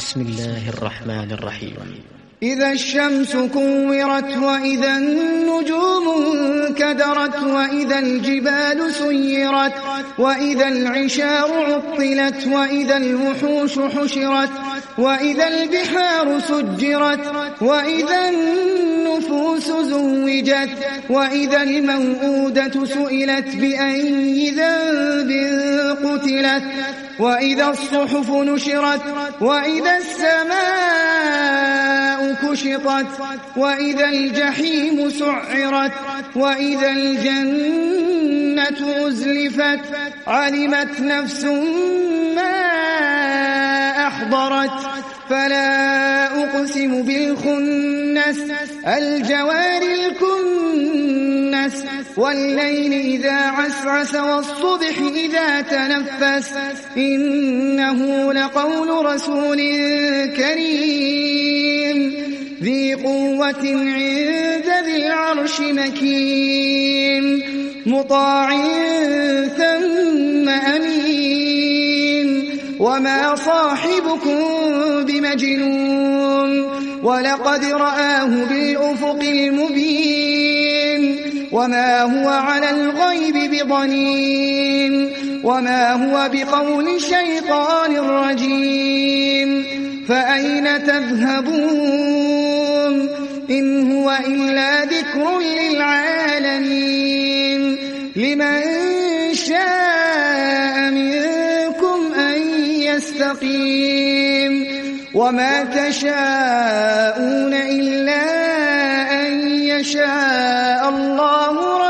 بسم الله الرحمن الرحيم. إذا الشمس كورت وإذا النجوم انكدرت وإذا الجبال سيرت وإذا العشار عطلت وإذا الوحوش حشرت وإذا البحار سجرت وإذا النفوس زوجت وإذا الموءودة سئلت بأي ذنب قتلت وإذا الصحف نشرت وإذا السماء كشطت وإذا الجحيم سعرت وإذا الجنة أزلفت علمت نفس ما أحضرت فلا أقسم بالخنس الجوار الكنس والليل إذا عسعس والصبح إذا تنفس إنه لقول رسول كريم ذي قوة عند ذي العرش مكين مطاع ثم أمين وما صاحبكم بمجنون ولقد رآه بالأفق المبين وما هو على الغيب بضنين وما هو بقول شيطان رجيم فأين تذهبون إن هو إلا ذكر للعالمين لمن شاء منكم أن يستقيم وما تشاءون إلا أن يشاء الله